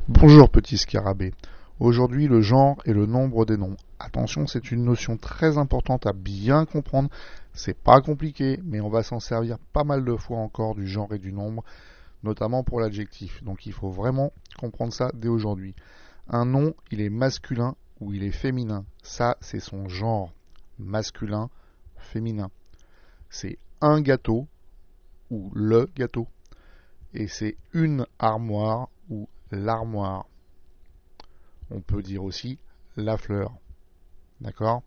Bonjour petit scarabée. Aujourd'hui, le genre et le nombre des noms. Attention, c'est une notion très importante à bien comprendre. C'est pas compliqué, mais on va s'en servir pas mal de fois encore du genre et du nombre, notamment pour l'adjectif. Donc il faut vraiment comprendre ça dès aujourd'hui. Un nom, il est masculin ou il est féminin. Ça, c'est son genre. Masculin, féminin. C'est un gâteau ou le gâteau. Et c'est une armoire ou l'armoire. On peut dire aussi la fleur. D'accord?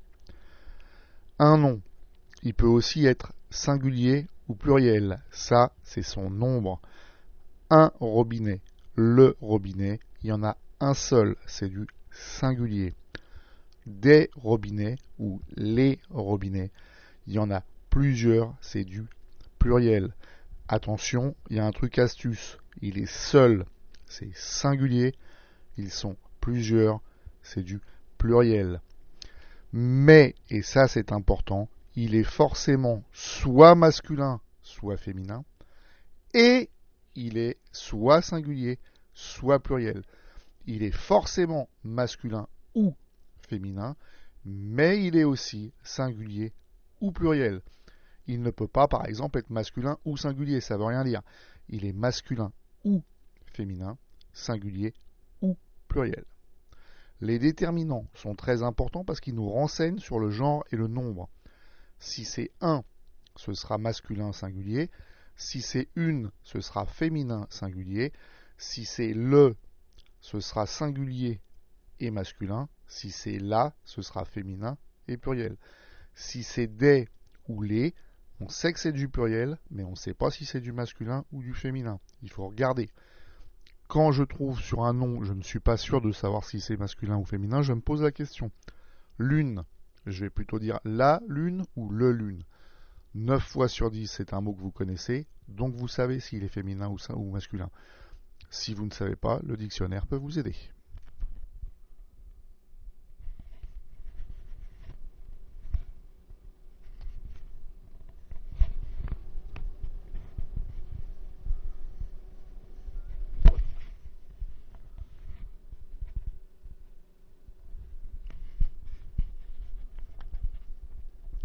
Un nom, il peut aussi être singulier ou pluriel. Ça, c'est son nombre. Un robinet, le robinet, il y en a un seul, c'est du singulier. Des robinets ou les robinets, il y en a plusieurs, c'est du pluriel. Attention, il y a un truc astuce. Il est seul, c'est singulier. Ils sont plusieurs, c'est du pluriel. Mais, et ça c'est important, il est forcément soit masculin, soit féminin, et il est soit singulier, soit pluriel. Il est forcément masculin ou féminin, mais il est aussi singulier ou pluriel. Il ne peut pas, par exemple, être masculin ou singulier, ça ne veut rien dire. Il est masculin ou féminin, singulier ou pluriel. Les déterminants sont très importants parce qu'ils nous renseignent sur le genre et le nombre. Si c'est un, ce sera masculin singulier. Si c'est une, ce sera féminin singulier. Si c'est le, ce sera singulier et masculin. Si c'est la, ce sera féminin et pluriel. Si c'est des ou les, on sait que c'est du pluriel, mais on ne sait pas si c'est du masculin ou du féminin. Il faut regarder. Quand je trouve sur un nom, je ne suis pas sûr de savoir si c'est masculin ou féminin, je me pose la question. Lune, je vais plutôt dire la lune ou le lune. 9 fois sur 10, c'est un mot que vous connaissez, donc vous savez s'il est féminin ou masculin. Si vous ne savez pas, le dictionnaire peut vous aider.